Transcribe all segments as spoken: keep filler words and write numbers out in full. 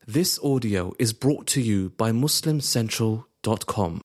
This audio is brought to you by Muslim Central dot com.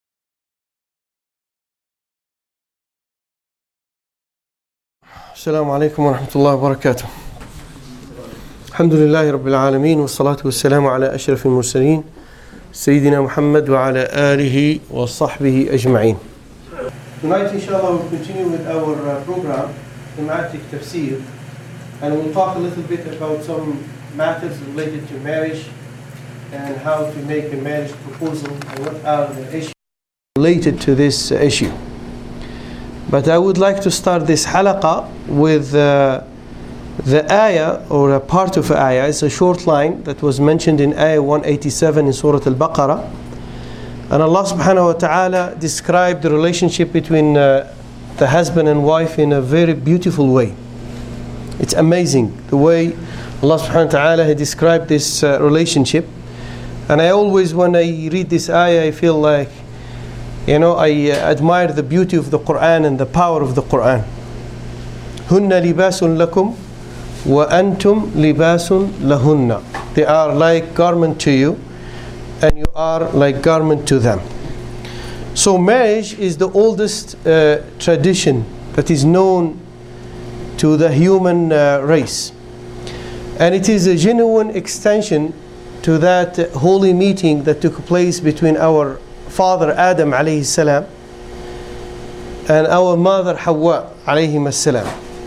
Assalamu alaikum wa rahmatullahi wa barakatuh. Alhamdulillahi rabbil alameen wa salatu wa salamu ala ashrafil mursaleen Sayyidina Muhammad wa ala alihi wa sahbihi ajma'een. Tonight inshallah we'll continue with our uh, program, Thematic Tafsir, and we'll talk a little bit about some matters related to marriage and how to make a marriage proposal and what are the issues related to this issue. But I would like to start this halaqah with uh, the ayah, or a part of the ayah. It's a short line that was mentioned in ayah one eighty-seven in Surah Al-Baqarah. And Allah subhanahu wa ta'ala described the relationship between uh, the husband and wife in a very beautiful way. It's amazing the way Allah subhanahu wa ta'ala had described this uh, relationship. And I always, when I read this ayah, I feel like, you know, I uh, admire the beauty of the Quran and the power of the Quran. Hunna libasun lakum wa antum libasun lahunna. They are like garment to you, and you are like garment to them. So marriage is the oldest uh, tradition that is known to the human uh, race. And it is a genuine extension to that holy meeting that took place between our father Adam alayhi salam and our mother Hawa alayhi salam.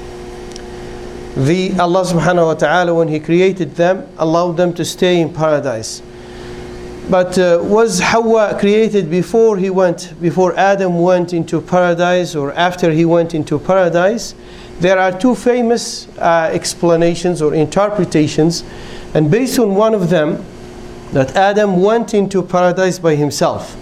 The Allah subhanahu wa ta'ala, when He created them, allowed them to stay in paradise. But uh, was Hawa created before he went, before Adam went into paradise, or after he went into paradise? There are two famous uh, explanations or interpretations. And based on one of them, that Adam went into paradise by himself.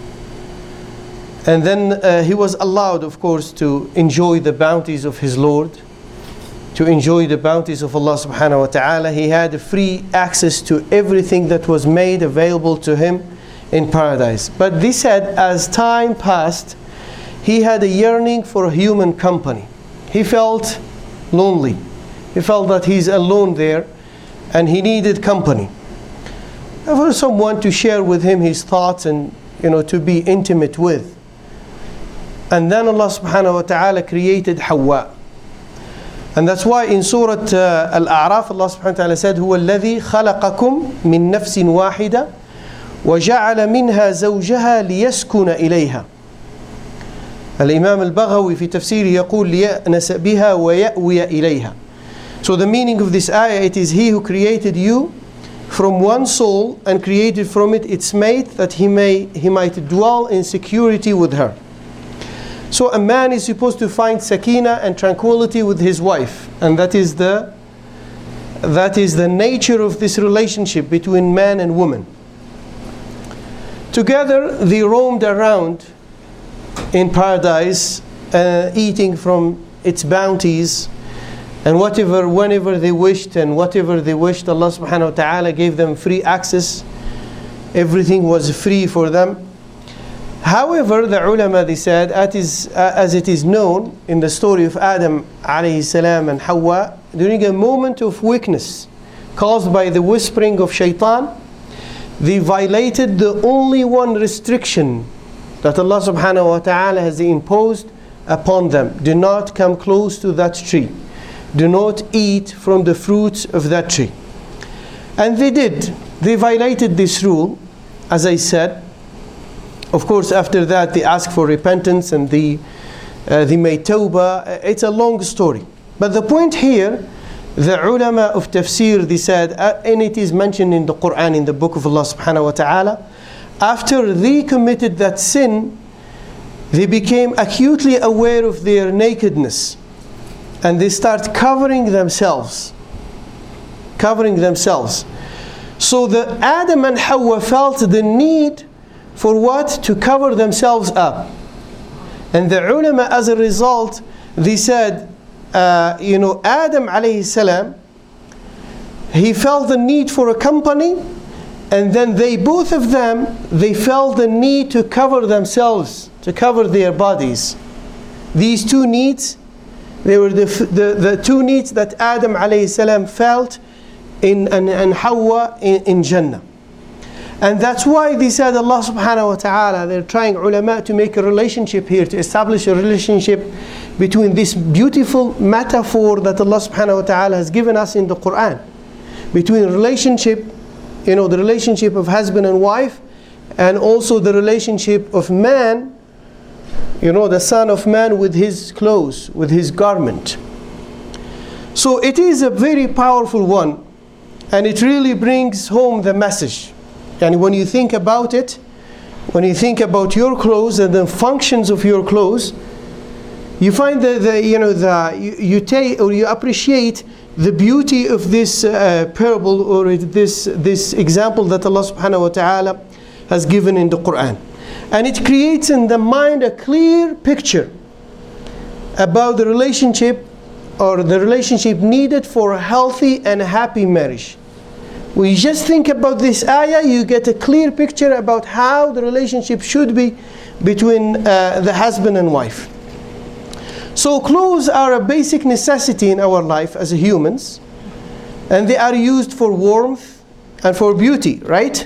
And then uh, he was allowed, of course, to enjoy the bounties of his Lord, to enjoy the bounties of Allah subhanahu wa ta'ala. He had free access to everything that was made available to him in paradise. But this said, as time passed, he had a yearning for human company. He felt lonely. He felt that he's alone there, and he needed company, for someone to share with him his thoughts and, you know, to be intimate with. And then Allah subhanahu wa ta'ala created Hawa. And that's why in Surah uh, Al-A'raf, Allah subhanahu wa ta'ala said, هو الذي خلقكم من نفس واحدة وجعل منها زوجها ليسكن إليها. الإمام البغوي في تفسيره يقول ليأنس بها ويأوي إليها. So the meaning of this ayah, it is He who created you from one soul and created from it its mate, that he may he might dwell in security with her. So a man is supposed to find sakina and tranquility with his wife, and that is the that is the nature of this relationship between man and woman. Together they roamed around in paradise, uh, eating from its bounties, and whatever, whenever they wished and whatever they wished, Allah subhanahu wa ta'ala gave them free access. Everything was free for them. However, the ulama, they said, as, uh, as it is known in the story of Adam alayhi salam and Hawa, during a moment of weakness caused by the whispering of shaitan, they violated the only one restriction that Allah subhanahu wa ta'ala has imposed upon them. Do not come close to that tree. Do not eat from the fruits of that tree. And they did. They violated this rule, as I said. Of course, after that they asked for repentance and they, uh, they made tawbah. It's a long story. But the point here, the ulama of tafsir, they said, uh, and it is mentioned in the Quran, in the book of Allah subhanahu wa ta'ala, after they committed that sin, they became acutely aware of their nakedness. And they start covering themselves. Covering themselves. So the Adam and Hawa felt the need for what? To cover themselves up. And the ulama, as a result, they said, uh, you know, Adam alayhi salam, he felt the need for a company, and then they, both of them, they felt the need to cover themselves, to cover their bodies. These two needs, they were the, the, the two needs that Adam alayhi salam felt in, and, and Hawa in, in Jannah. And that's why they said Allah subhanahu wa ta'ala, they're trying ulama to make a relationship here, to establish a relationship between this beautiful metaphor that Allah subhanahu wa ta'ala has given us in the Quran. Between relationship, you know, the relationship of husband and wife, and also the relationship of man, you know, the son of man with his clothes, with his garment. So it is a very powerful one, and it really brings home the message. And when you think about it, when you think about your clothes and the functions of your clothes, you find that the, you know the you, you take or you appreciate the beauty of this uh, parable or this this example that Allah subhanahu wa ta'ala has given in the Quran. And it creates in the mind a clear picture about the relationship or the relationship needed for a healthy and happy marriage. When you just think about this ayah, you get a clear picture about how the relationship should be between uh, the husband and wife. So clothes are a basic necessity in our life as humans, and they are used for warmth and for beauty, right?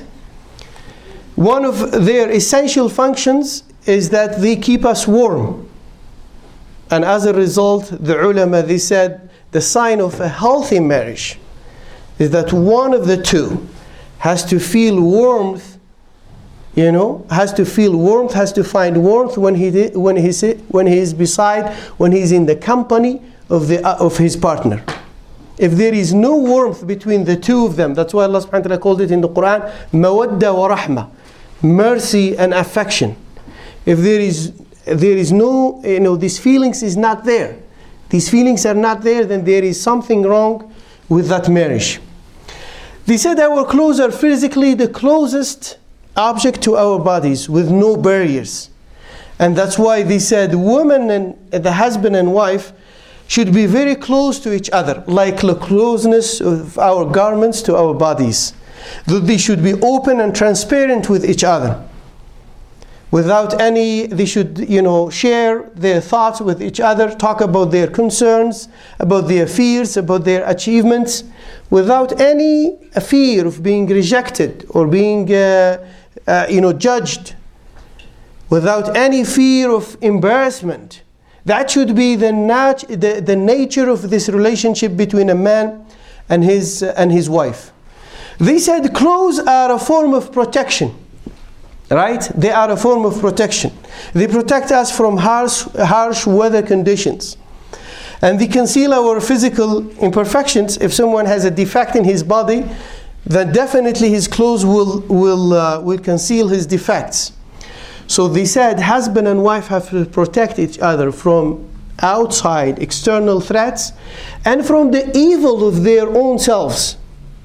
One of their essential functions is that they keep us warm. And as a result, the ulama, they said, the sign of a healthy marriage is that one of the two has to feel warmth, you know, has to feel warmth, has to find warmth when he when he's when he is beside, when he's in the company of the uh, of his partner. If there is no warmth between the two of them, that's why Allah subhanahu wa ta'ala called it in the Quran, mawadda wa rahma, mercy and affection. If there is there is no, you know, these feelings is not there, these feelings are not there, then there is something wrong with that marriage. They said our clothes are physically the closest object to our bodies with no barriers. And that's why they said women and the husband and wife should be very close to each other, like the closeness of our garments to our bodies. That they should be open and transparent with each other. Without any, they should, you know, share their thoughts with each other, talk about their concerns, about their fears, about their achievements, without any fear of being rejected or being, uh, uh, you know, judged, without any fear of embarrassment. That should be the, nat- the, the nature of this relationship between a man and his, uh, and his wife. They said clothes are a form of protection. Right? They are a form of protection. They protect us from harsh, harsh weather conditions. And they conceal our physical imperfections. If someone has a defect in his body, then definitely his clothes will, will, uh, will conceal his defects. So they said husband and wife have to protect each other from outside external threats and from the evil of their own selves.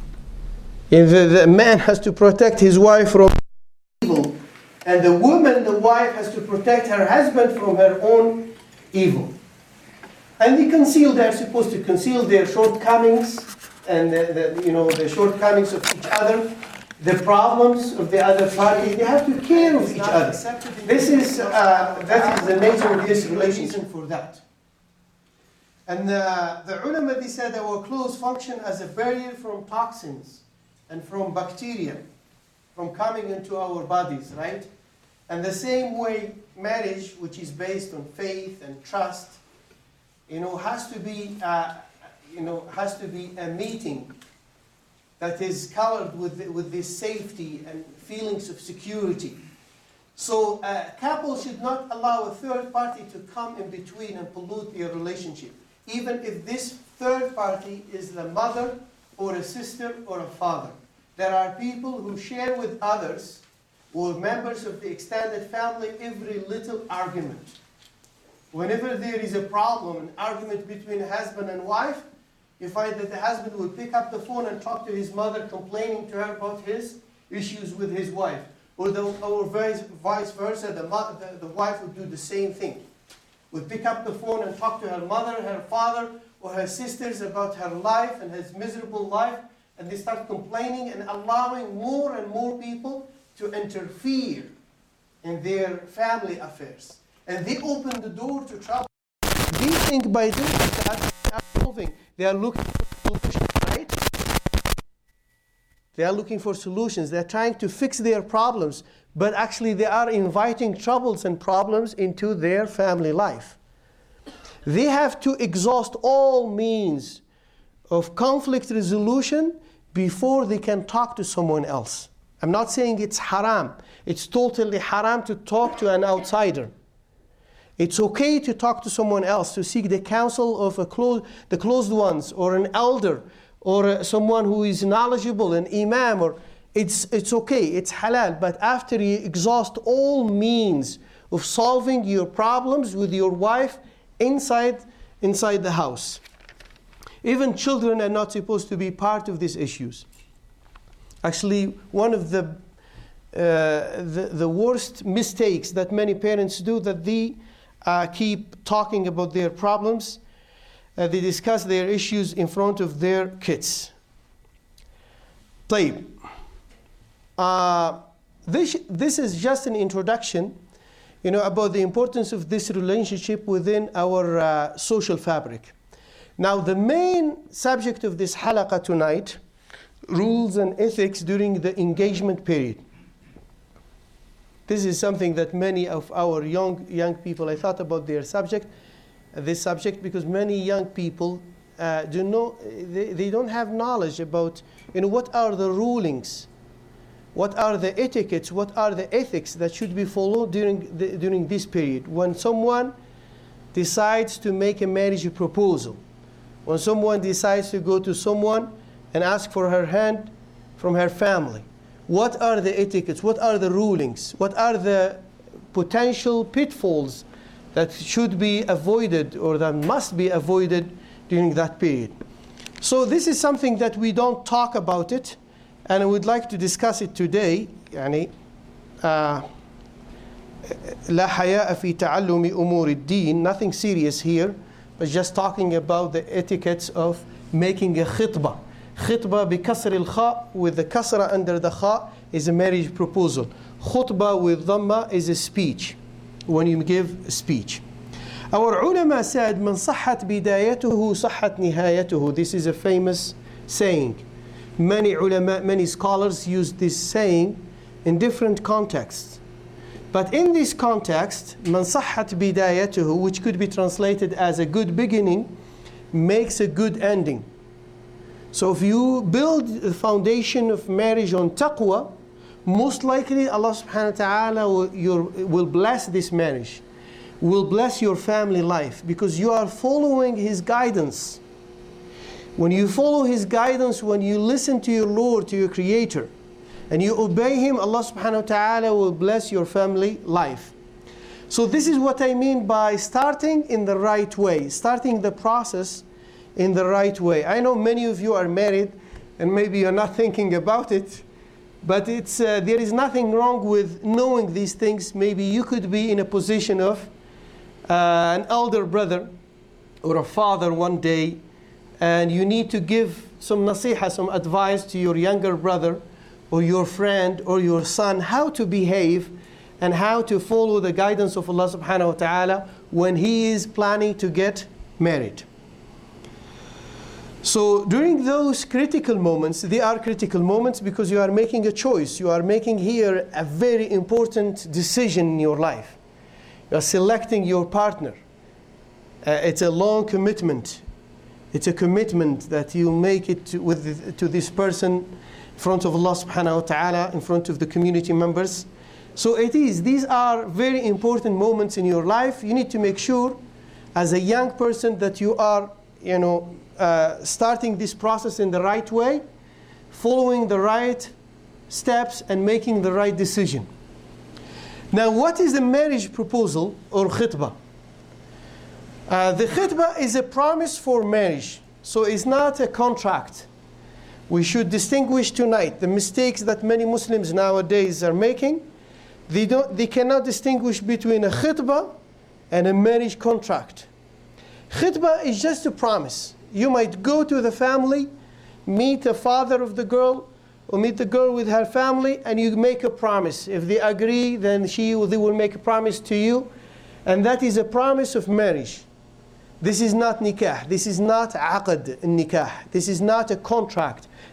And the, the man has to protect his wife from evil, and the woman, the wife, has to protect her husband from her own evil. And they conceal, they're supposed to conceal their shortcomings and the, the, you know, the shortcomings of each other, the problems of the other party. They have to care of each other. This is uh, that is the nature of this relationship for that. And uh, the ulama, they said our clothes function as a barrier from toxins and from bacteria from coming into our bodies, right? And the same way marriage, which is based on faith and trust, you know, has to be, uh, you know, has to be a meeting that is colored with with this safety and feelings of security. So a couple should not allow a third party to come in between and pollute their relationship, even if this third party is the mother or a sister or a father. There are people who share with others or members of the extended family every little argument. Whenever there is a problem, an argument between a husband and wife, you find that the husband will pick up the phone and talk to his mother, complaining to her about his issues with his wife. Or, the, or vice, vice versa, the, the, the wife would do the same thing. Would pick up the phone and talk to her mother, her father, or her sisters about her life and his miserable life. And they start complaining and allowing more and more people to interfere in their family affairs. And they open the door to trouble. They think by doing that they are solving. They are looking for solutions, right? They are looking for solutions. They're trying to fix their problems, but actually they are inviting troubles and problems into their family life. They have to exhaust all means of conflict resolution before they can talk to someone else. I'm not saying it's haram. It's totally haram to talk to an outsider. It's okay to talk to someone else, to seek the counsel of a close, the closed ones, or an elder, or uh, someone who is knowledgeable, an imam, or it's, it's okay, it's halal. But after you exhaust all means of solving your problems with your wife inside, inside the house. Even children are not supposed to be part of these issues. Actually, one of the, uh, the, the worst mistakes that many parents do, that they uh, keep talking about their problems, uh, they discuss their issues in front of their kids. طيب. Uh, this, this is just an introduction, you know, about the importance of this relationship within our uh, social fabric. Now, the main subject of this halaqah tonight, rules and ethics during the engagement period. This is something that many of our young young people, I thought about their subject, uh, this subject, because many young people uh, do know, they, they don't have knowledge about, you know, what are the rulings, what are the etiquettes, what are the ethics that should be followed during the, during this period when someone decides to make a marriage proposal. When someone decides to go to someone and ask for her hand from her family. What are the etiquettes? What are the rulings? What are the potential pitfalls that should be avoided or that must be avoided during that period? So this is something that we don't talk about it, and I would like to discuss it today. يعني uh, لا حياء في تعلم أمور الدين, nothing serious here, but just talking about the etiquettes of making a khitbah. Khitbah بكسر الخاء, with the kasra under the kha, is a marriage proposal. Khutbah with dhamma is a speech, when you give a speech. Our ulama said, من صحت بدايته صحت نهايته. This is a famous saying. Many ulama, many scholars use this saying in different contexts. But in this context, من صحت بدايته, which could be translated as a good beginning, makes a good ending. So if you build the foundation of marriage on taqwa, most likely Allah subhanahu wa ta'ala will, your, will bless this marriage, will bless your family life, because you are following His guidance. When you follow His guidance, when you listen to your Lord, to your Creator, and you obey Him, Allah subhanahu wa ta'ala will bless your family life. So this is what I mean by starting in the right way, starting the process in the right way. I know many of you are married and maybe you're not thinking about it, but it's, uh, there is nothing wrong with knowing these things. Maybe you could be in a position of uh, an elder brother or a father one day, and you need to give some nasiha, some advice to your younger brother or your friend or your son, how to behave and how to follow the guidance of Allah subhanahu wa ta'ala when he is planning to get married. So during those critical moments, they are critical moments because you are making a choice. You are making here a very important decision in your life. You are selecting your partner. Uh, it's a long commitment. It's a commitment that you make it to, with, to this person in front of Allah subhanahu wa ta'ala, in front of the community members. So it is, these are very important moments in your life. You need to make sure as a young person that you are, you know, uh, starting this process in the right way, following the right steps and making the right decision. Now, what is the marriage proposal or khitbah? Uh, the khitbah is a promise for marriage, so it's not a contract. We should distinguish tonight the mistakes that many Muslims nowadays are making. They don't, they cannot distinguish between a khitbah and a marriage contract. Khitbah is just a promise. You might go to the family, meet the father of the girl, or meet the girl with her family, and you make a promise. If they agree, then she they will make a promise to you, and that is a promise of marriage. This is not nikah. This is not aqd in nikah. This is not a contract.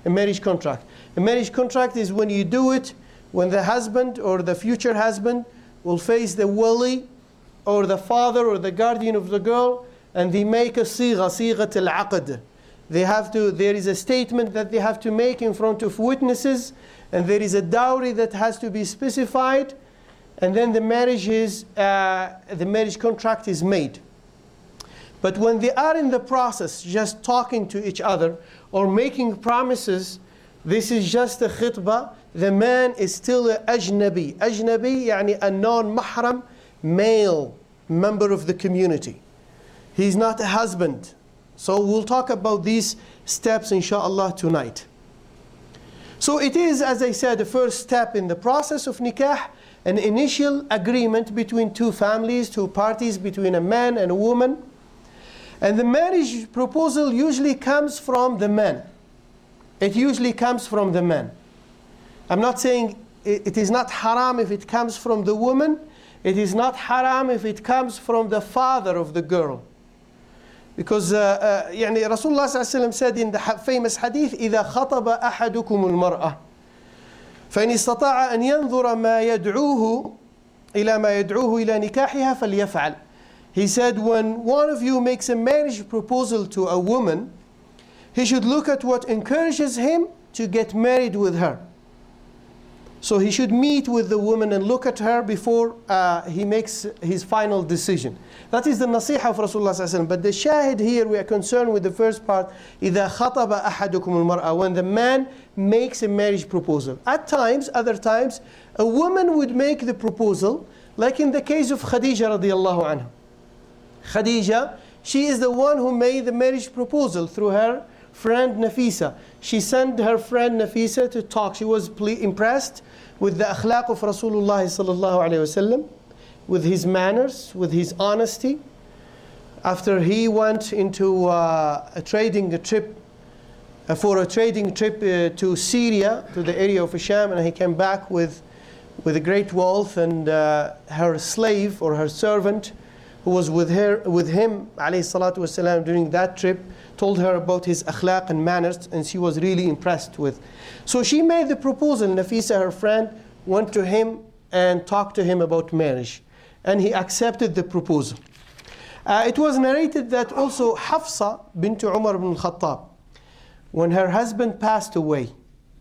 A marriage contract. A marriage contract is when you do it, when the husband or the future husband will face the wali or the father or the guardian of the girl, and they make a sigha, sighat al-aqd. They have to, there is a statement that they have to make in front of witnesses, and there is a dowry that has to be specified, and then the marriage is, uh, the marriage contract is made. But when they are in the process, just talking to each other or making promises, this is just a khitbah. The man is still a ajnabi. Ajnabi, yani a non-mahram male member of the community. He's not a husband. So we'll talk about these steps inshallah tonight. So it is, as I said, the first step in the process of nikah, an initial agreement between two families, two parties, between a man and a woman. And the marriage proposal usually comes from the man. It usually comes from the man. I'm not saying it, it is not haram if it comes from the woman. It is not haram if it comes from the father of the girl. Because uh, uh, يعني Rasulullah صلى الله عليه وسلم said in the famous hadith, إذا خطب أحدكم المرأة فإن استطاع أن ينظر ما يدعوه إلى ما يدعوه إلى نكاحها فليفعل. He said, when one of you makes a marriage proposal to a woman, he should look at what encourages him to get married with her. So he should meet with the woman and look at her before uh, he makes his final decision. That is the nasiha of Rasulullah sallallahu alaihi wasallam. But the shahid here, we are concerned with the first part. إِذَا خَطَبَ أَحَدُكُمُ الْمَرْأَةِ, when the man makes a marriage proposal. At times, other times, a woman would make the proposal, like in the case of Khadija radiallahu anha. Khadija, she is the one who made the marriage proposal through her friend Nafisa. She sent her friend Nafisa to talk. She was ple- impressed with the akhlaq of Rasulullah sallallahu alaihi wasallam, with his manners, with his honesty. After he went into uh, a trading a trip, uh, for a trading trip uh, to Syria, to the area of Sham, and he came back with, with a great wealth, and uh, her slave or her servant, who was with her, with him, alayhi salatu wasalam, during that trip, told her about his akhlaq and manners, and she was really impressed with. So she made the proposal. Nafisa, her friend, went to him and talked to him about marriage, and he accepted the proposal. Uh, it was narrated that also Hafsa bint Umar ibn al-Khattab, when her husband passed away,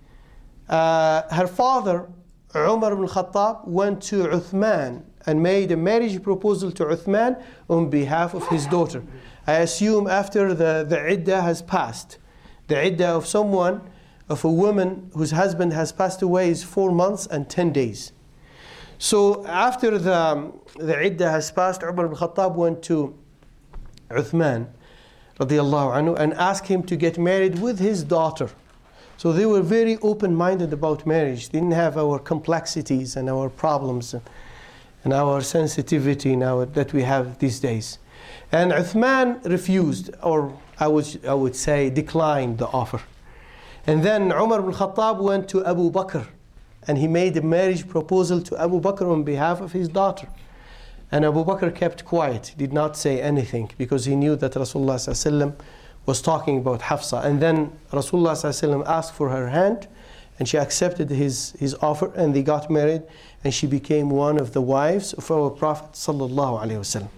uh, her father, Umar ibn al-Khattab, went to Uthman and made a marriage proposal to Uthman on behalf of his daughter. I assume after the, the iddah has passed. The iddah of someone, of a woman whose husband has passed away, is four months and ten days. So after the, the iddah has passed, Umar ibn Khattab went to Uthman radiallahu anhu and asked him to get married with his daughter. So they were very open-minded about marriage. They didn't have our complexities and our problems and our sensitivity now that we have these days. And Uthman refused, or I would, I would say declined the offer. And then Umar ibn Khattab went to Abu Bakr, and he made a marriage proposal to Abu Bakr on behalf of his daughter. And Abu Bakr kept quiet, did not say anything, because he knew that Rasulullah sallallahu alaihi wasallam was talking about Hafsa. And then Rasulullah sallallahu alaihi wasallam asked for her hand, and she accepted his, his offer, and they got married, and she became one of the wives of our Prophet sallallahu alaihi wasallam.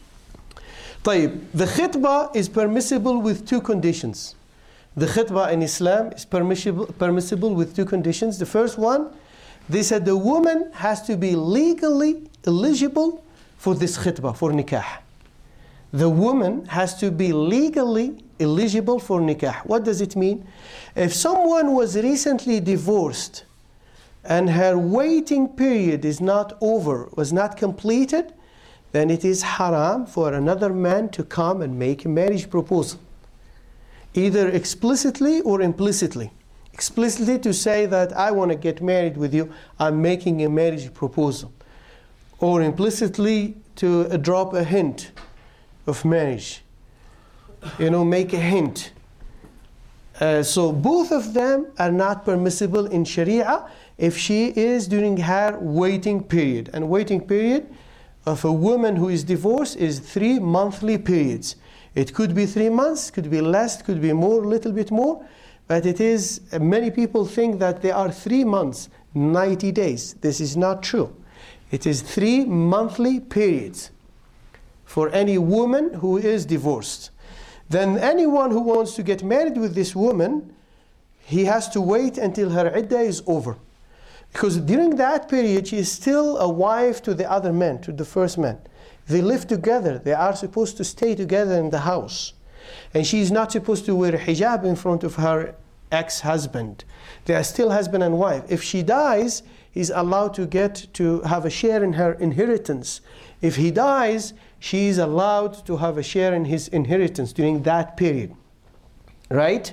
طيب, the khitbah is permissible with two conditions. The khitbah in Islam is permissible, permissible with two conditions. The first one, they said the woman has to be legally eligible for this khitbah, for nikah. The woman has to be legally eligible for nikah. What does it mean? If someone was recently divorced and her waiting period is not over, was not completed, then it is haram for another man to come and make a marriage proposal, either explicitly or implicitly. Explicitly to say that I want to get married with you, I'm making a marriage proposal. Or implicitly to uh, drop a hint of marriage. You know, make a hint. Uh, so both of them are not permissible in Sharia if she is during her waiting period. And waiting period of a woman who is divorced is three monthly periods. It could be three months, could be less, could be more, a little bit more. but it is, many people think that they are three months, ninety days. This is not true. It is three monthly periods for any woman who is divorced. Then anyone who wants to get married with this woman, he has to wait until her iddah is over. Because during that period, she is still a wife to the other man, to the first man. They live together. They are supposed to stay together in the house. And she is not supposed to wear hijab in front of her ex-husband. They are still husband and wife. If she dies, he's allowed to get to have a share in her inheritance. If he dies, she is allowed to have a share in his inheritance during that period. Right?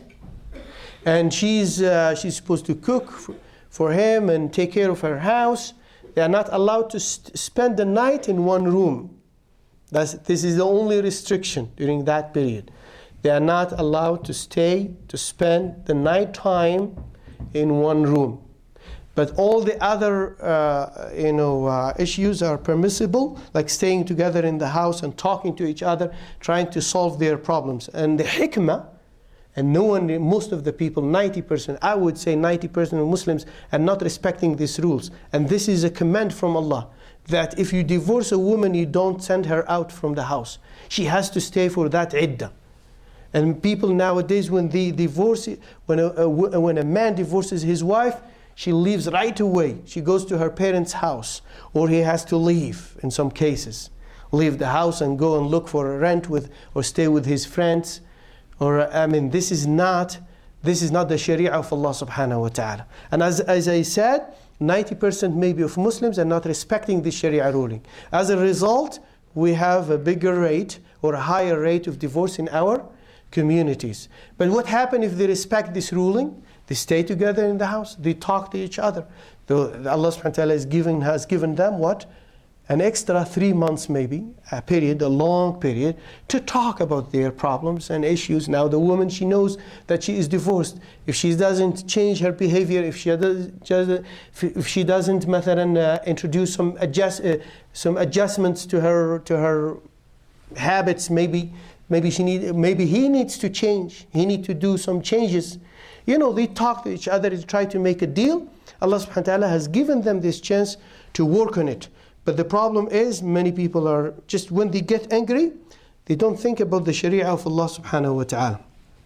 And she's, uh, she's supposed to cook for, for him and take care of her house. They are not allowed to st- spend the night in one room. That's, this is the only restriction during that period. They are not allowed to stay, to spend the night time in one room. But all the other uh, you know, uh, issues are permissible, like staying together in the house and talking to each other, trying to solve their problems. And the hikmah, and no one, most of the people, ninety percent, I would say ninety percent of Muslims are not respecting these rules. And this is a command from Allah, that if you divorce a woman, you don't send her out from the house. She has to stay for that iddah. And people nowadays, when they divorce, when a, a, when a man divorces his wife, she leaves right away. She goes to her parents' house, or he has to leave in some cases. Leave the house and go and look for a rent with, or stay with his friends. Or, I mean, this is not, this is not the Sharia of Allah subhanahu wa ta'ala. And as, as I said, ninety percent maybe of Muslims are not respecting this Sharia ruling. As a result, we have a bigger rate or a higher rate of divorce in our communities. But what happens if they respect this ruling? They stay together in the house. They talk to each other. The, Allah subhanahu wa ta'ala has given, has given them what? An extra three months maybe, a period, a long period, to talk about their problems and issues. Now the woman, she knows that she is divorced. If she doesn't change her behavior, if she doesn't, if she doesn't مثلا, uh, introduce some, adjust, uh, some adjustments to her, to her habits, maybe, maybe, she need, maybe he needs to change. He needs to do some changes. You know, they talk to each other to try to make a deal. Allah subhanahu wa ta'ala has given them this chance to work on it. But the problem is, many people are just, when they get angry, they don't think about the Sharia of Allah subhanahu wa ta'ala.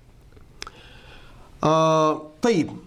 Uh, طيب.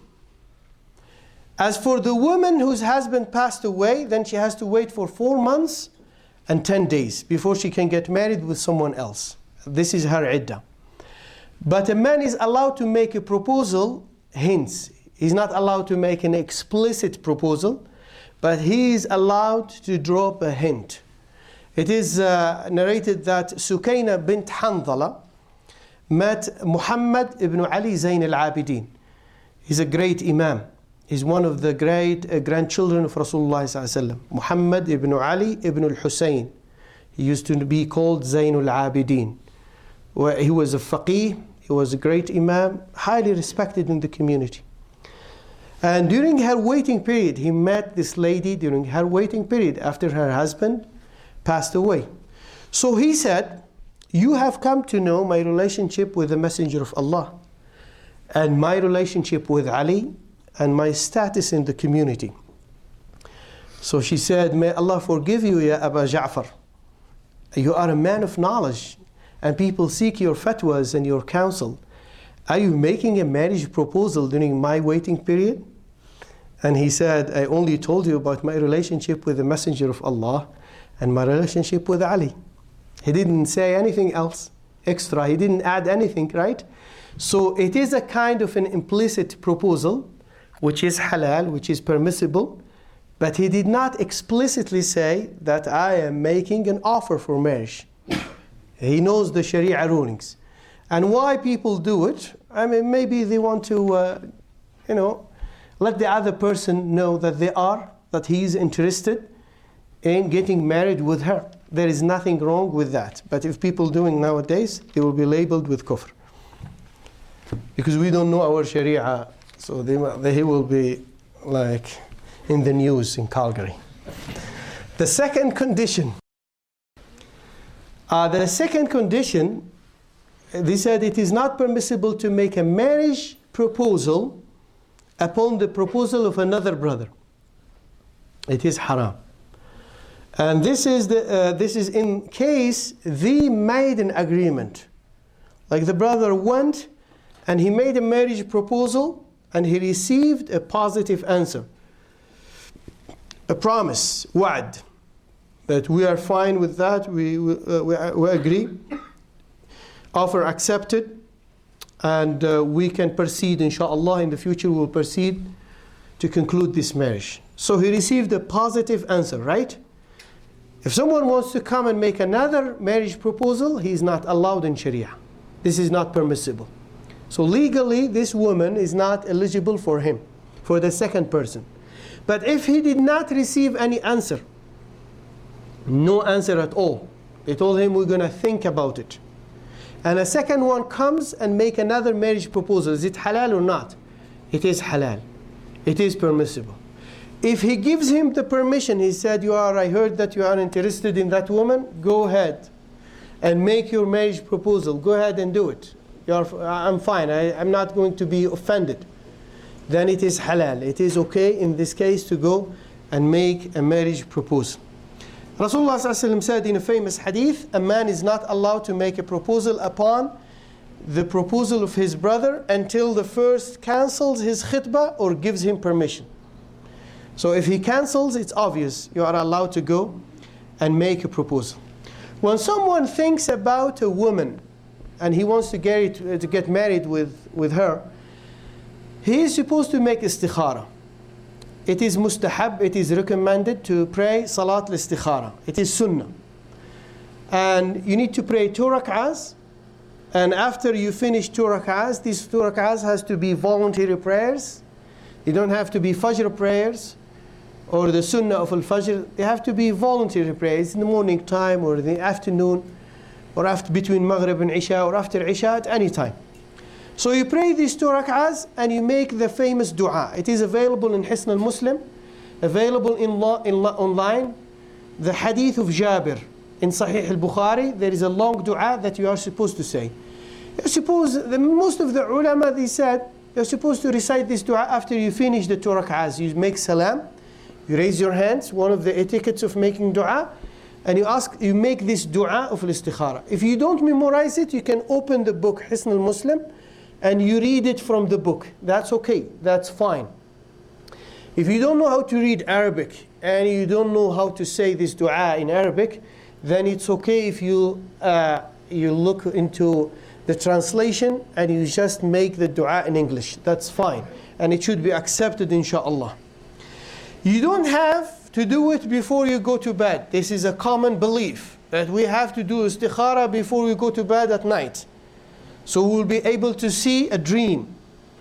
As for the woman whose husband passed away, then she has to wait for four months and ten days before she can get married with someone else. This is her iddah. But a man is allowed to make a proposal, hence, he's not allowed to make an explicit proposal, but he is allowed to drop a hint. It is uh, narrated that Sukayna bint Handala met Muhammad ibn Ali Zayn al-Abidin. He's a great imam. He's one of the great uh, grandchildren of Rasulullah sallallahu alaihi wasallam. Muhammad ibn Ali ibn al-Husayn. He used to be called Zayn al-Abidin. He was a faqih, he was a great imam, highly respected in the community. And during her waiting period, he met this lady during her waiting period after her husband passed away. So he said, you have come to know my relationship with the Messenger of Allah, and my relationship with Ali, and my status in the community. So she said, may Allah forgive you, Ya Aba Ja'far. You are a man of knowledge, and people seek your fatwas and your counsel. Are you making a marriage proposal during my waiting period? And he said, I only told you about my relationship with the Messenger of Allah and my relationship with Ali. He didn't say anything else extra. He didn't add anything, right? So it is a kind of an implicit proposal, which is halal, which is permissible. But he did not explicitly say that I am making an offer for marriage. He knows the Sharia rulings. And why people do it, I mean, maybe they want to, uh, you know, let the other person know that they are, that he is interested in getting married with her. There is nothing wrong with that. But if people doing nowadays, they will be labeled with kufr. Because we don't know our Sharia, so they, they will be like in the news in Calgary. The second condition. Uh, the second condition, they said it is not permissible to make a marriage proposal upon the proposal of another brother. It is haram. And this is the uh, this is in case they made an agreement. Like the brother went and he made a marriage proposal and he received a positive answer. A promise, wa'd, that we are fine with that, we, we, uh, we, we agree. Offer accepted, and uh, we can proceed, inshallah, in the future we'll proceed to conclude this marriage. So he received a positive answer, right? If someone wants to come and make another marriage proposal, he is not allowed in Sharia. This is not permissible. So legally, this woman is not eligible for him, for the second person. But if he did not receive any answer, no answer at all, they told him, we're going to think about it. And a second one comes and make another marriage proposal. Is it halal or not? It is halal. It is permissible. If he gives him the permission, he said, you are, I heard that you are interested in that woman, go ahead and make your marriage proposal. Go ahead and do it. You are, I'm fine. I, I'm not going to be offended. Then it is halal. It is okay in this case to go and make a marriage proposal. Rasulullah ﷺ said in a famous hadith, a man is not allowed to make a proposal upon the proposal of his brother until the first cancels his khitbah or gives him permission. So if he cancels, it's obvious you are allowed to go and make a proposal. When someone thinks about a woman and he wants to get, to get married with, with her, he is supposed to make istikhara. It is mustahab, it is recommended to pray salat al-istikhara. It is sunnah. And you need to pray two rak'ahs. And after you finish two rak'ahs, these two rak'ahs has to be voluntary prayers. They don't have to be fajr prayers or the sunnah of al-fajr. They have to be voluntary prayers in the morning time or in the afternoon or after between maghrib and isha or after isha at any time. So you pray these two rak'ahs and you make the famous dua. It is available in Hisn al-Muslim, available in, lo- in lo- online. The hadith of Jabir in Sahih al-Bukhari, there is a long dua that you are supposed to say. You're supposed, the, most of the ulama, they said, you're supposed to recite this dua after you finish the two rak'ahs. You make salam, you raise your hands, one of the etiquettes of making dua, and you ask, you make this dua of al-istikhara. If you don't memorize it, you can open the book Hisn al-Muslim and you read it from the book. That's okay, that's fine. If you don't know how to read Arabic and you don't know how to say this dua in Arabic, then it's okay if you uh, you look into the translation and you just make the dua in English. That's fine, and it should be accepted, inshallah. You don't have to do it before you go to bed. This is a common belief that we have to do istikhara before we go to bed at night, so we'll be able to see a dream.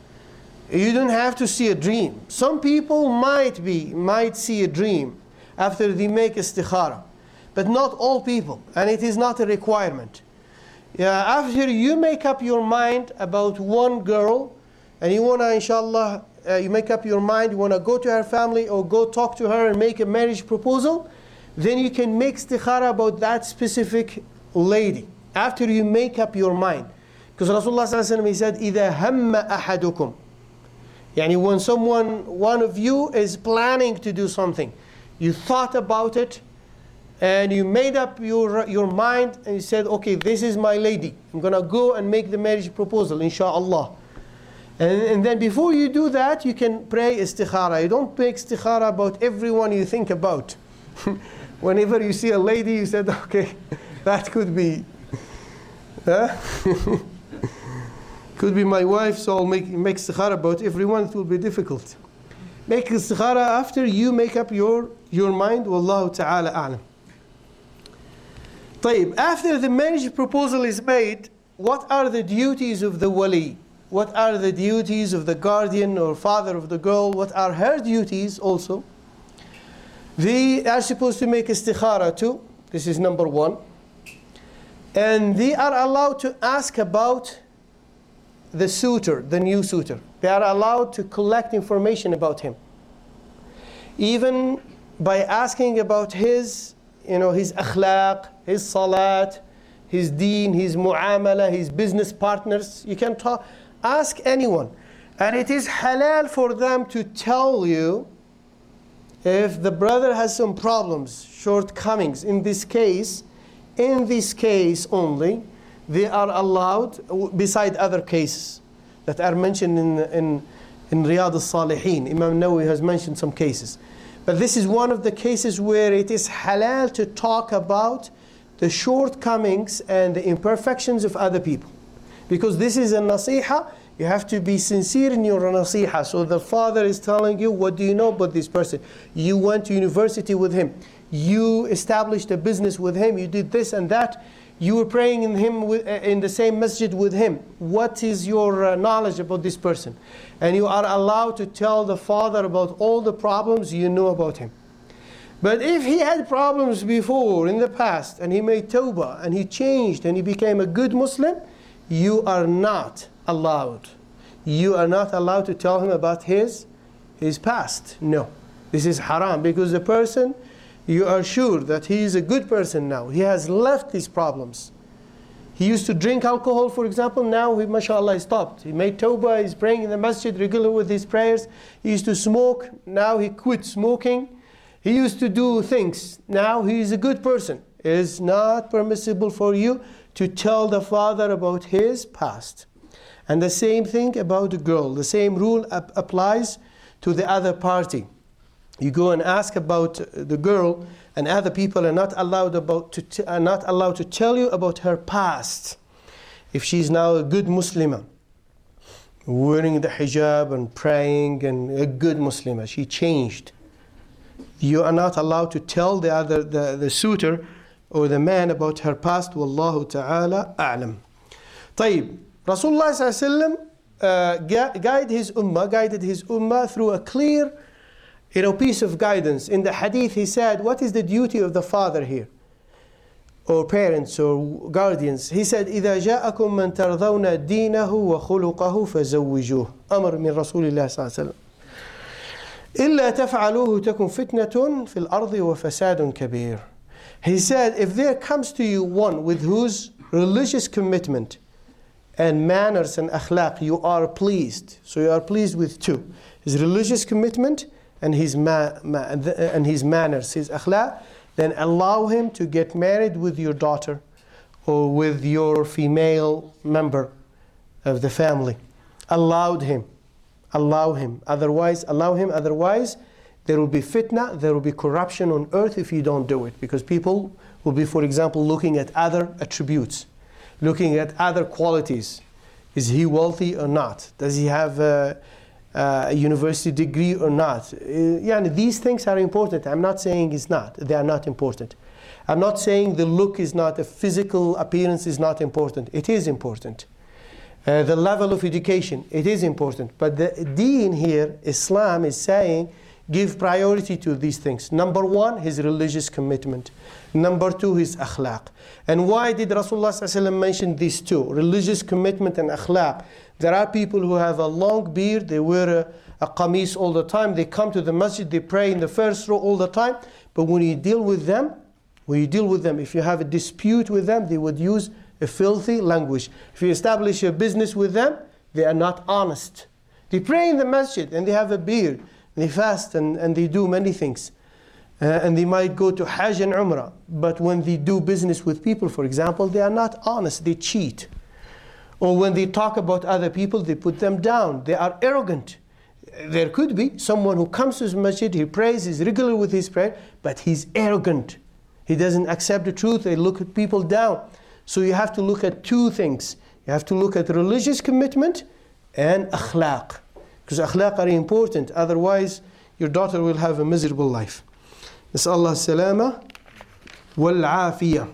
You don't have to see a dream. Some people might be might see a dream after they make istikhara, but not all people, and it is not a requirement. Yeah, after you make up your mind about one girl, and you wanna, inshallah, uh, you make up your mind, you wanna go to her family or go talk to her and make a marriage proposal, then you can make istikhara about that specific lady. After you make up your mind, because Rasulullah sallallahu alaihi wasallam, he said, إِذَا هَمَّ أَحَدُكُمْ. Yani when someone, one of you is planning to do something, you thought about it, and you made up your your mind, and you said, okay, this is my lady. I'm going to go and make the marriage proposal, inshallah. And, and then before you do that, you can pray istikhara. You don't pray istikhara about everyone you think about. Whenever you see a lady, you said, okay, that could be, huh? could be my wife, so I'll make, make istikhara about everyone. It will be difficult. Make istikhara after you make up your, your mind. Wallahu ta'ala a'lam. طيب, after the marriage proposal is made, what are the duties of the wali? What are the duties of the guardian or father of the girl? What are her duties also? They are supposed to make istikhara too. This is number one. And they are allowed to ask about the suitor, the new suitor. They are allowed to collect information about him. Even by asking about his, you know, his akhlaq, his salat, his deen, his muamala, his business partners. You can talk, ask anyone. And it is halal for them to tell you if the brother has some problems, shortcomings. In this case, in this case only, they are allowed, beside other cases that are mentioned in, in, in Riyadh al-Salihin. Imam Nawawi has mentioned some cases. But this is one of the cases where it is halal to talk about the shortcomings and the imperfections of other people. Because this is a nasiha, you have to be sincere in your nasiha. So the father is telling you, what do you know about this person? You went to university with him. You established a business with him. You did this and that. You were praying in him with, uh, in the same masjid with him. What is your uh, knowledge about this person? And you are allowed to tell the father about all the problems you know about him. But if he had problems before in the past and he made tawbah and he changed and he became a good Muslim, you are not allowed. You are not allowed to tell him about his, his past. No. This is haram because the person, you are sure that he is a good person now. He has left these problems. He used to drink alcohol, for example. Now, he, mashallah, he stopped. He made tawbah. He's praying in the masjid regularly with his prayers. He used to smoke. Now he quit smoking. He used to do things. Now he is a good person. It is not permissible for you to tell the father about his past. And the same thing about the girl. The same rule ap- applies to the other party. You go and ask about the girl, and other people are not allowed about to t- are not allowed to tell you about her past. If she's now a good Muslimah, wearing the hijab and praying and a good Muslimah, she changed. You are not allowed to tell the other the, the suitor or the man about her past. Wallahu ta'ala a'lam. طيب, Rasulullah sallallahu alaihi wasallam guided his ummah, guided his ummah through a clear, you know, piece of guidance. In the hadith he said, what is the duty of the father here? Or parents or guardians. He said, إِذَا جَاءَكُم مَّن تَرْضَوْنَ دِينَهُ وَخُلُقَهُ فَزَوِّجُوهُ. أمر من رسول الله صلى الله عليه وسلم. إِلَّا تَفْعَلُوهُ تَكُنْ فِتْنَةٌ فِي الْأَرْضِ وَفَسَادٌ كَبِيرٌ. He said, if there comes to you one with whose religious commitment and manners and akhlaq you are pleased. So you are pleased with two. His religious commitment and his, ma- ma- and his manners, his akhlaq, then allow him to get married with your daughter or with your female member of the family. Allowed him. Allow him. Otherwise, allow him. Otherwise, there will be fitna, there will be corruption on earth if you don't do it. Because people will be, for example, looking at other attributes, looking at other qualities. Is he wealthy or not? Does he have a, a university degree or not? Uh, yeah, these things are important. I'm not saying it's not. They are not important. I'm not saying the look is not, a physical appearance is not important. It is important. Uh, the level of education, it is important. But the deen here, Islam is saying, give priority to these things. Number one, his religious commitment. Number two, his akhlaq. And why did Rasulullah sallallahu alaihi wasallam mention these two? Religious commitment and akhlaq. There are people who have a long beard, they wear a, a qamis all the time, they come to the masjid, they pray in the first row all the time. But when you deal with them, when you deal with them, if you have a dispute with them, they would use a filthy language. If you establish a business with them, they are not honest. They pray in the masjid and they have a beard. They fast and, and they do many things. Uh, and they might go to Hajj and Umrah. But when they do business with people, for example, they are not honest. They cheat. Or when they talk about other people, they put them down. They are arrogant. There could be someone who comes to his masjid, he prays, he's regular with his prayer, but he's arrogant. He doesn't accept the truth. They look at people down. So you have to look at two things. You have to look at religious commitment and akhlaq. Because akhlaq are important. Otherwise, your daughter will have a miserable life. Nas'al Allah salama wal afiyah.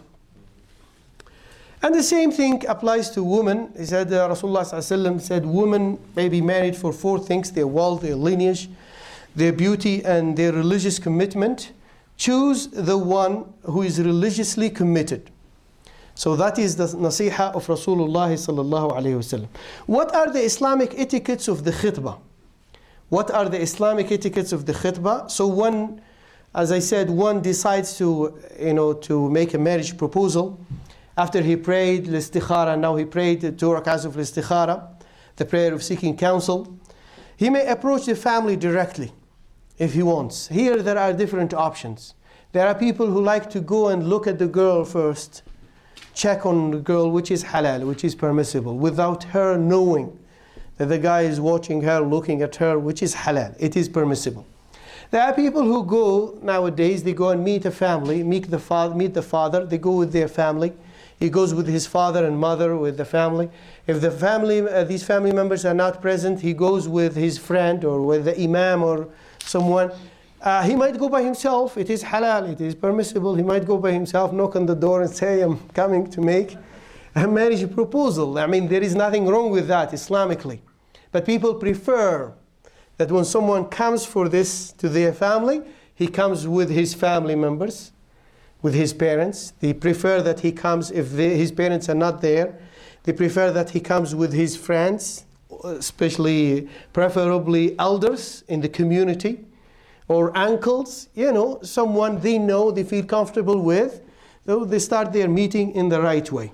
And the same thing applies to women. He said, uh, Rasulullah sallallahu alaihi wasallam said, women may be married for four things: their wealth, their lineage, their beauty, and their religious commitment. Choose the one who is religiously committed. So that is the nasiha of Rasulullah sallallahu alaihi wasallam. What are the Islamic etiquettes of the khitbah? What are the Islamic etiquettes of the khitbah? So one, as I said, one decides to, you know, to make a marriage proposal. After he prayed l-istikhara, now he prayed two rak'ahs of l-istikhara, the prayer of seeking counsel. He may approach the family directly if he wants. Here there are different options. There are people who like to go and look at the girl first, check on the girl, which is halal, which is permissible, without her knowing that the guy is watching her, looking at her, which is halal. It is permissible. There are people who go nowadays, they go and meet a family, meet the father, meet the father, they go with their family. He goes with his father and mother, with the family. If the family, uh, these family members are not present, he goes with his friend or with the imam or someone. Uh, he might go by himself. It is halal, it is permissible. He might go by himself, knock on the door and say, I'm coming to make a marriage proposal. I mean, there is nothing wrong with that Islamically. But people prefer that when someone comes for this to their family, he comes with his family members, with his parents. They prefer that he comes, if they, his parents are not there, they prefer that he comes with his friends, especially, preferably elders in the community, or uncles, you know, someone they know, they feel comfortable with. So they start their meeting in the right way.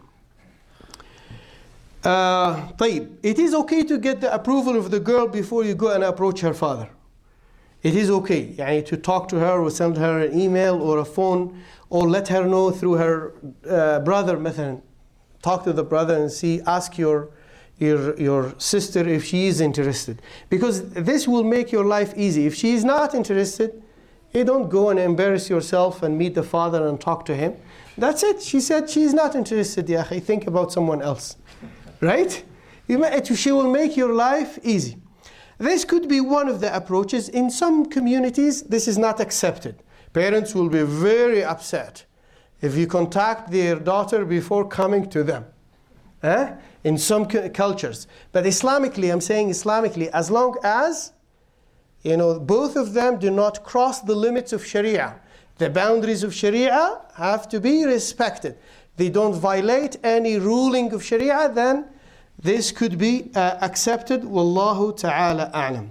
Uh, طيب. It is okay to get the approval of the girl before you go and approach her father. It is okay يعني, to talk to her or send her an email or a phone or let her know through her uh, brother مثلا. Talk to the brother and see, ask your, your, your sister if she is interested. Because this will make your life easy. If she is not interested, you don't go and embarrass yourself and meet the father and talk to him. That's it. She said she is not interested. Ya akhi, think about someone else. Right? She will make your life easy. This could be one of the approaches. In some communities, this is not accepted. Parents will be very upset if you contact their daughter before coming to them. Eh? In some cultures. But Islamically, I'm saying Islamically, as long as, you know, both of them do not cross the limits of Sharia. The boundaries of Sharia have to be respected. They don't violate any ruling of Sharia, then this could be uh, accepted. Wallahu ta'ala a'lam.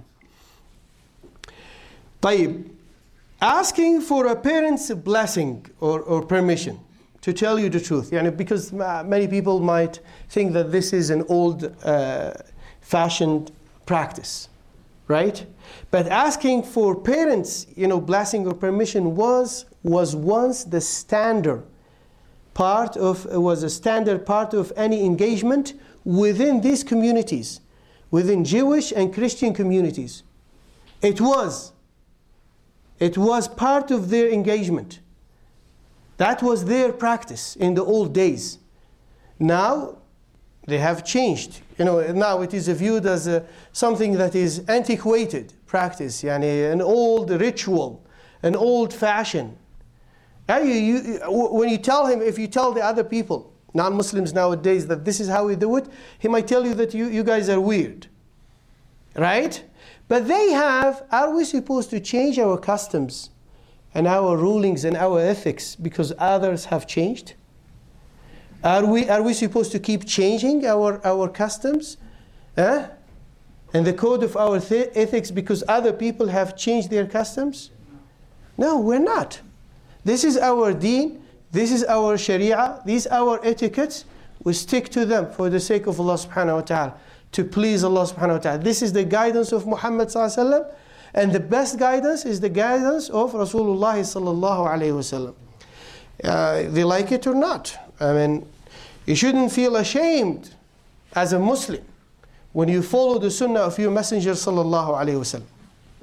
طيب. Asking for a parent's blessing or, or permission to tell you the truth. يعني, because many people might think that this is an old uh, fashioned practice. Right? But asking for parents, you know, blessing or permission was, was once the standard part of, was a standard part of any engagement within these communities, within Jewish and Christian communities. It was. It was part of their engagement. That was their practice in the old days. Now, they have changed. You know, now it is viewed as a, something that is antiquated practice, yani an old ritual, an old fashion. You, you, when you tell him, if you tell the other people, non-Muslims nowadays, that this is how we do it, he might tell you that you, you guys are weird. Right? But they have, are we supposed to change our customs and our rulings and our ethics because others have changed? Are we, are we supposed to keep changing our, our customs eh? and the code of our th- ethics because other people have changed their customs? No, we're not. This is our deen, this is our sharia, these are our etiquettes. We stick to them for the sake of Allah subhanahu wa ta'ala, to please Allah subhanahu wa ta'ala. This is the guidance of Muhammad sallallahu alayhi wa sallam, and the best guidance is the guidance of Rasulullah sallallahu alayhi wa sallam. Uh, they like it or not. I mean, you shouldn't feel ashamed as a Muslim when you follow the sunnah of your messenger sallallahu alayhi wa sallam.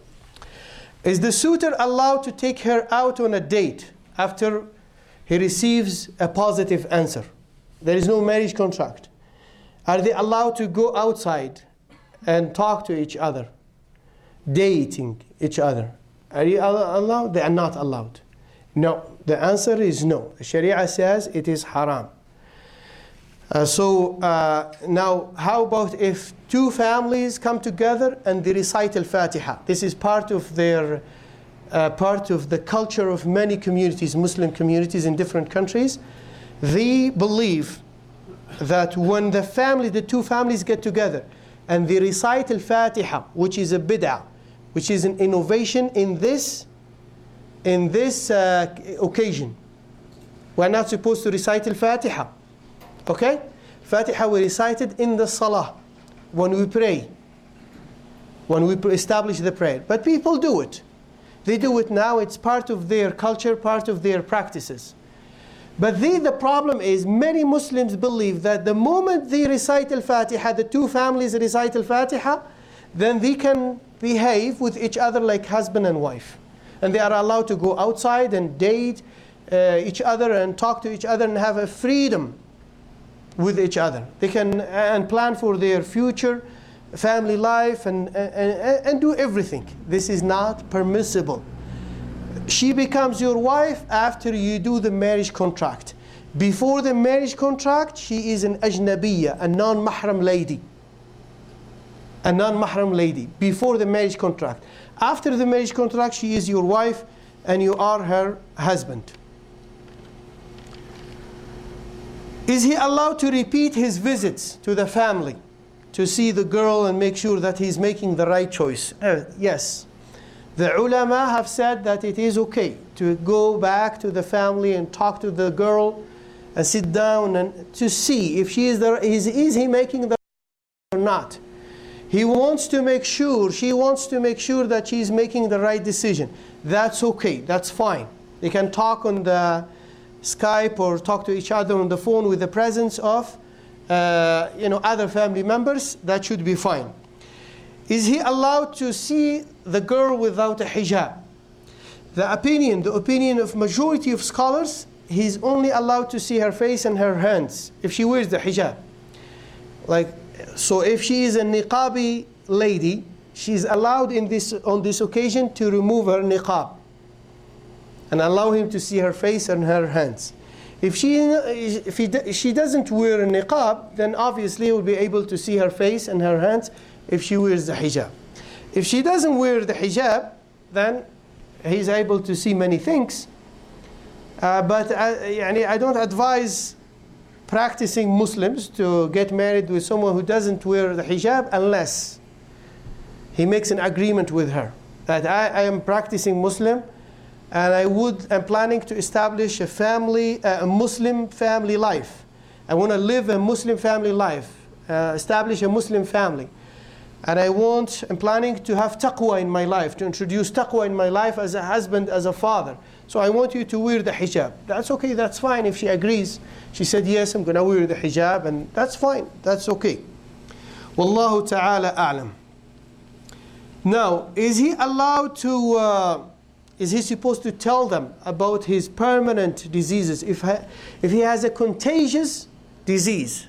Is the suitor allowed to take her out on a date after he receives a positive answer? There is no marriage contract. Are they allowed to go outside and talk to each other, dating each other? Are you allowed? They are not allowed. No. The answer is no. The Sharia says it is haram. Uh, so uh, now, how about if two families come together and they recite Al-Fatiha? This is part of their, uh, part of the culture of many communities, Muslim communities in different countries. They believe that when the family, the two families get together and they recite Al-Fatiha, which is a bid'ah, which is an innovation in this, in this uh, occasion. We're not supposed to recite Al-Fatiha. Okay? Fatiha we recited in the salah when we pray. when we establish the prayer. But people do it. They do it now. It's part of their culture, part of their practices. But the, the problem is many Muslims believe that the moment they recite Al-Fatiha, the two families recite Al-Fatiha, then they can behave with each other like husband and wife. And they are allowed to go outside and date uh, each other and talk to each other and have a freedom with each other. They can and plan for their future family life and, and, and do everything. This is not permissible. She becomes your wife after you do the marriage contract. Before the marriage contract, she is an ajnabiyya, a non-mahram lady. A non-mahram lady, before the marriage contract. After the marriage contract, she is your wife and you are her husband. Is he allowed to repeat his visits to the family to see the girl and make sure that he's making the right choice? Uh, yes. The ulama have said that it is okay to go back to the family and talk to the girl and sit down and to see if she is the is, is he making the right or not. He wants to make sure, she wants to make sure that she's making the right decision. That's okay, that's fine. They can talk on the Skype or talk to each other on the phone with the presence of uh, you know, other family members. That should be fine. Is he allowed to see the girl without a hijab? The opinion, the opinion of majority of scholars, he's only allowed to see her face and her hands if she wears the hijab. Like, so if she is a niqabi lady, she's allowed in this, on this occasion to remove her niqab and allow him to see her face and her hands. If she, if he, she doesn't wear a niqab, then obviously he will be able to see her face and her hands if she wears the hijab. If she doesn't wear the hijab, then he's able to see many things. Uh, but I, I don't advise practicing Muslims to get married with someone who doesn't wear the hijab unless he makes an agreement with her that I, I am practicing Muslim and I would am planning to establish a family, uh, a Muslim family life. I want to live a Muslim family life, uh, establish a Muslim family. And I want, I'm planning to have taqwa in my life, to introduce taqwa in my life as a husband, as a father. So I want you to wear the hijab. That's okay, that's fine if she agrees. She said, yes, I'm going to wear the hijab, and that's fine, that's okay. Wallahu ta'ala a'lam. Now, is he allowed to, uh, is he supposed to tell them about his permanent diseases? If, ha if he has a contagious disease,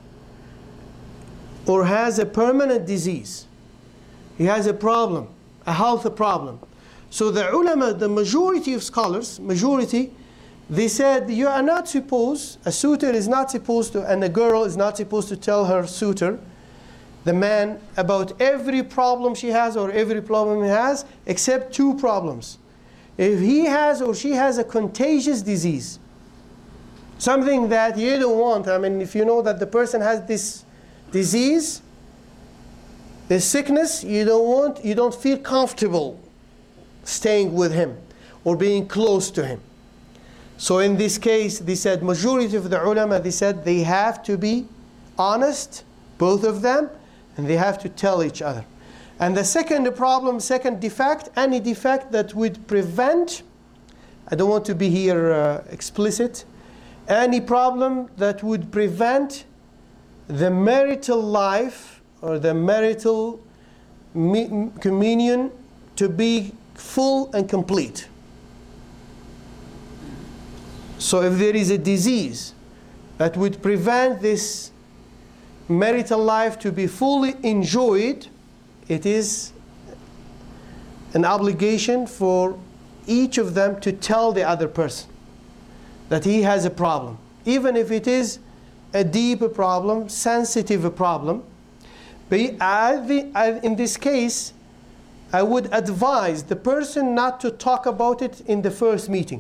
or has a permanent disease, he has a problem, a health problem. So the ulama, the majority of scholars, majority, they said you are not supposed, a suitor is not supposed to, and a girl is not supposed to tell her suitor, the man, about every problem she has or every problem he has, except two problems. If he has or she has a contagious disease, something that you don't want, I mean, if you know that the person has this disease, the sickness, you don't want, you don't feel comfortable staying with him or being close to him. So in this case, they said, majority of the ulama, they said they have to be honest, both of them, and they have to tell each other. And the second problem, second defect, any defect that would prevent, I don't want to be here uh, explicit, any problem that would prevent the marital life or the marital communion to be full and complete. So if there is a disease that would prevent this marital life to be fully enjoyed, it is an obligation for each of them to tell the other person that he has a problem, even if it is a deep problem, sensitive problem. But in this case, I would advise the person not to talk about it in the first meeting.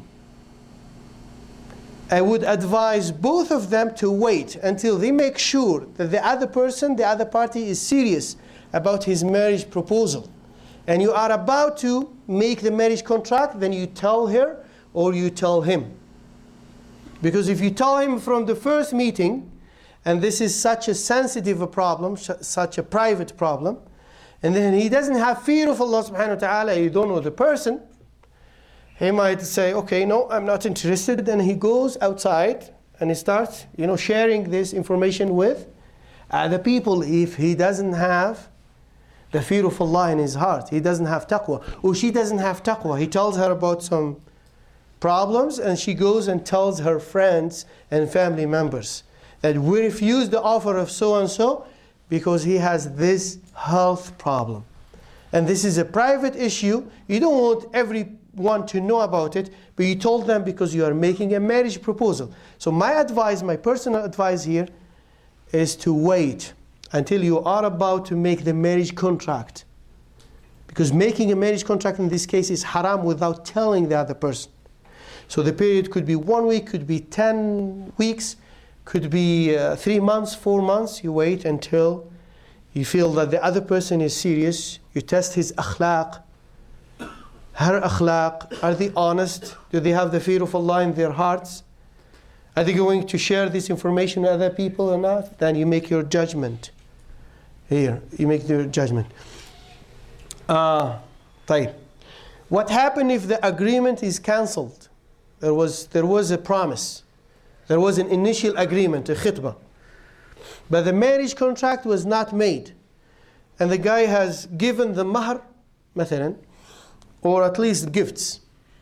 I would advise both of them to wait until they make sure that the other person, the other party, is serious about his marriage proposal. And you are about to make the marriage contract, then you tell her or you tell him. Because if you tell him from the first meeting, and this is such a sensitive problem, such a private problem, and then he doesn't have fear of Allah subhanahu wa ta'ala, you don't know the person, he might say, okay, no, I'm not interested. Then he goes outside and he starts, you know, sharing this information with other people. If he doesn't have the fear of Allah in his heart, he doesn't have taqwa, or she doesn't have taqwa, he tells her about some problems and she goes and tells her friends and family members that we refuse the offer of so and so because he has this health problem. And this is a private issue. You don't want everyone to know about it, but you told them because you are making a marriage proposal. So my advice, my personal advice here is to wait until you are about to make the marriage contract. Because making a marriage contract in this case is haram without telling the other person. So the period could be one week, could be ten weeks, could be uh, three months, four months. You wait until you feel that the other person is serious. You test his akhlaq, her akhlaq. Are they honest? Do they have the fear of Allah in their hearts? Are they going to share this information with other people or not? Then you make your judgment. Here, you make your judgment. Uh, طيب. What happened if the agreement is cancelled? There was, there was a promise. There was an initial agreement, a khitbah. But the marriage contract was not made. And the guy has given the mahr, مثلا, or at least gifts.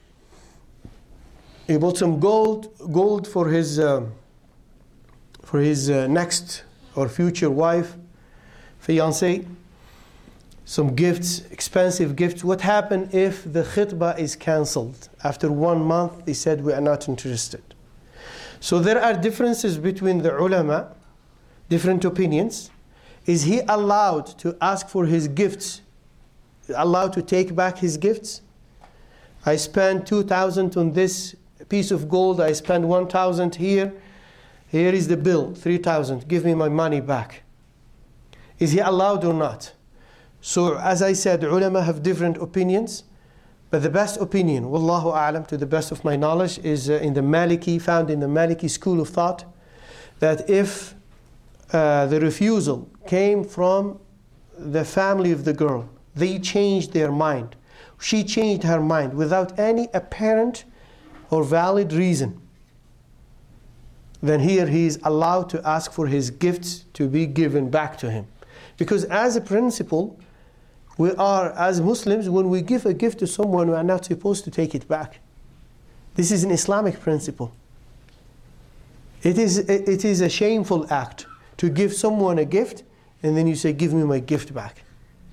He bought some gold, gold for his, uh, for his uh, next or future wife, fiancé. Some gifts, expensive gifts. What happened if the khitbah is cancelled? After one month, they said, we are not interested. So there are differences between the ulama, different opinions. Is he allowed to ask for his gifts? Allowed to take back his gifts? I spent two thousand on this piece of gold. I spent one thousand here. Here is the bill, three thousand. Give me my money back. Is he allowed or not? So as I said, ulama have different opinions. But the best opinion, wallahu a'lam, to the best of my knowledge, is uh, in the Maliki, found in the Maliki school of thought, that if uh, the refusal came from the family of the girl, they changed their mind. She changed her mind without any apparent or valid reason. Then here he is allowed to ask for his gifts to be given back to him. Because as a principle, we are, as Muslims, when we give a gift to someone, we are not supposed to take it back. This is an Islamic principle. It is, it is a shameful act to give someone a gift and then you say, give me my gift back.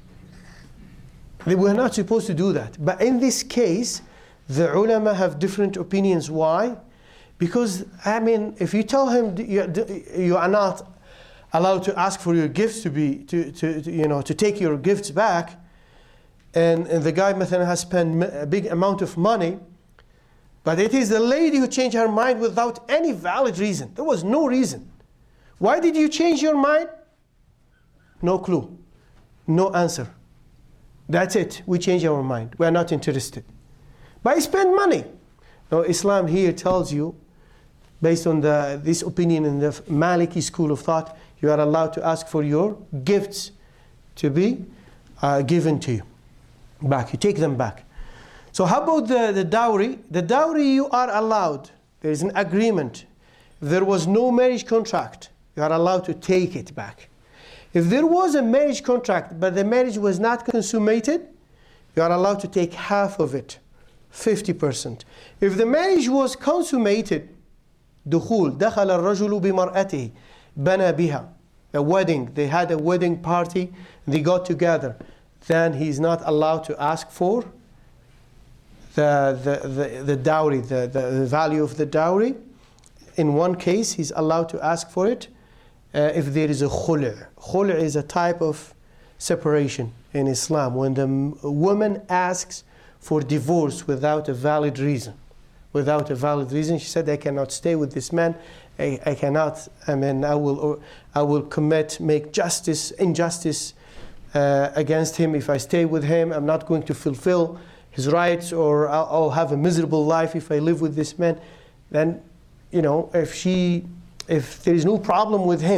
We are not supposed to do that. But in this case, the ulama have different opinions. Why? Because, I mean, if you tell him you are not allowed to ask for your gifts to be, to, to, to you know, to take your gifts back, and, and the guy مثلا has spent a big amount of money, but it is the lady who changed her mind without any valid reason. There was no reason. Why did you change your mind? No clue. No answer. That's it. We changed our mind. We are not interested. But I spend money. Now Islam here tells you, based on the, this opinion in the Maliki school of thought, you are allowed to ask for your gifts to be uh, given to you back. You take them back. So how about the, the dowry? The dowry you are allowed. There is an agreement. If there was no marriage contract, you are allowed to take it back. If there was a marriage contract, but the marriage was not consummated, you are allowed to take half of it, fifty percent. If the marriage was consummated, دخول دخل الرجل بمرأته بنى بها, a wedding, they had a wedding party, they got together, then he is not allowed to ask for the, the, the, the dowry, the, the, the value of the dowry. In one case, he's allowed to ask for it uh, if there is a khul'. Khul' is a type of separation in Islam, when the woman asks for divorce without a valid reason. Without a valid reason, she said, I cannot stay with this man. I, I cannot, I mean, I will, or, I will commit, make justice, injustice uh, against him if I stay with him. I'm not going to fulfill his rights, or I'll, I'll have a miserable life if I live with this man. Then, you know, if she, if there is no problem with him,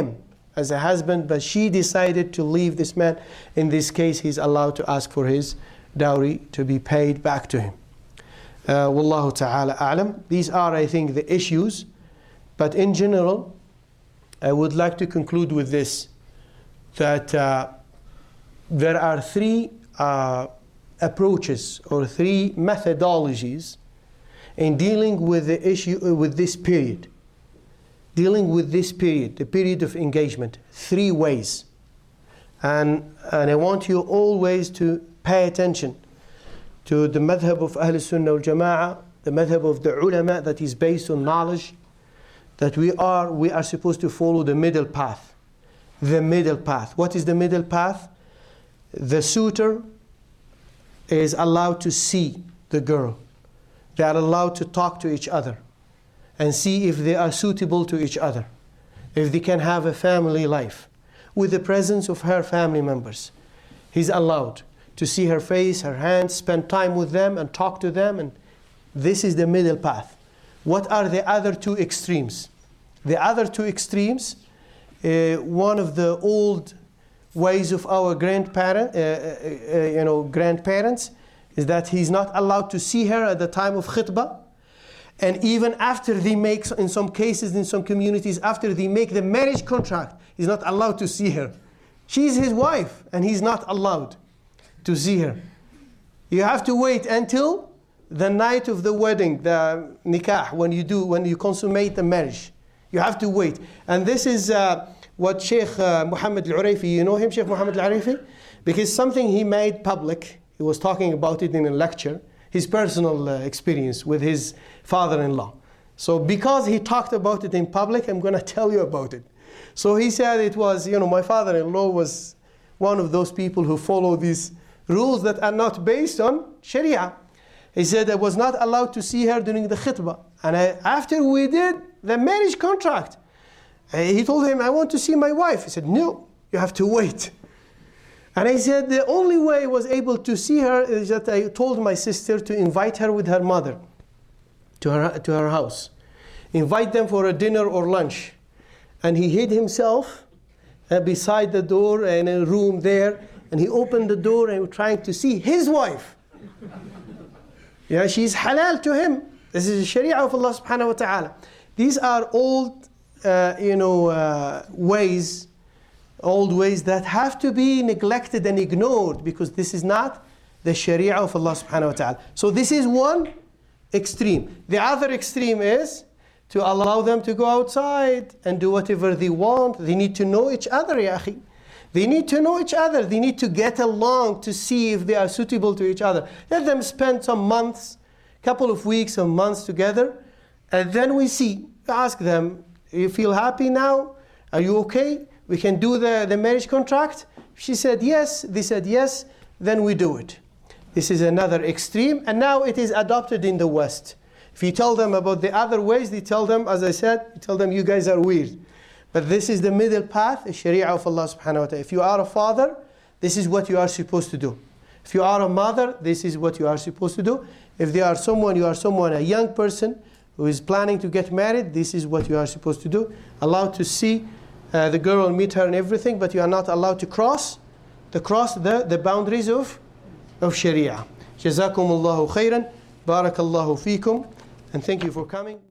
as a husband, but she decided to leave this man. In this case, he's allowed to ask for his dowry to be paid back to him. Uh, Wallahu ta'ala a'lam. These are, I think, the issues. But in general, I would like to conclude with this, that uh, there are three uh, approaches or three methodologies in dealing with the issue, uh, with this period. Dealing with this period, the period of engagement. Three ways. And, and I want you always to pay attention to the madhab of Ahl Sunnah wal Jama'ah, the madhab of the ulama that is based on knowledge, that we are, we are supposed to follow the middle path. The middle path. What is the middle path? The suitor is allowed to see the girl. They are allowed to talk to each other and see if they are suitable to each other, if they can have a family life with the presence of her family members. He's allowed to see her face, her hands, spend time with them and talk to them. And this is the middle path. What are the other two extremes? The other two extremes, uh, one of the old ways of our grandparent, uh, uh, uh, you know, grandparents, is that he's not allowed to see her at the time of khitbah. And even after they make, in some cases, in some communities, after they make the marriage contract, he's not allowed to see her. She's his wife, and he's not allowed to see her. You have to wait until the night of the wedding, the nikah, when you do, when you consummate the marriage. You have to wait. And this is uh, what Sheikh uh, Muhammad Al-Urayfi, you know him, Sheikh Muhammad Al-Urayfi? Because something he made public, he was talking about it in a lecture, his personal uh, experience with his father-in-law. So because he talked about it in public, I'm going to tell you about it. So he said it was, you know, my father-in-law was one of those people who follow these rules that are not based on Sharia. He said I was not allowed to see her during the khitbah. And I, after we did the marriage contract, he told him, I want to see my wife. He said, no, you have to wait. And I said, the only way I was able to see her is that I told my sister to invite her with her mother to her, to her house. Invite them for a dinner or lunch. And he hid himself uh, beside the door in a room there. And he opened the door and was trying to see his wife. Yeah, she's halal to him. This is the Sharia of Allah subhanahu wa ta'ala. These are old, uh, you know, uh, ways, old ways that have to be neglected and ignored because this is not the Sharia of Allah subhanahu wa ta'ala. So this is one extreme. The other extreme is to allow them to go outside and do whatever they want. They need to know each other, ya akhi. They need to know each other. They need to get along to see if they are suitable to each other. Let them spend some months, couple of weeks or months together, and then we see. Ask them, you feel happy now? Are you okay? We can do the, the marriage contract? She said yes. They said yes. Then we do it. This is another extreme. And now it is adopted in the West. If you tell them about the other ways, they tell them, as I said, you tell them you guys are weird. But this is the middle path, the Sharia of Allah subhanahu wa ta'ala. If you are a father, this is what you are supposed to do. If you are a mother, this is what you are supposed to do. If they are someone, you are someone, a young person who is planning to get married, this is what you are supposed to do. Allowed to see uh, the girl, meet her and everything, but you are not allowed to cross the cross the, the boundaries of, of Sharia. Jazakumullahu khairan, barakallahu feekum, and thank you for coming.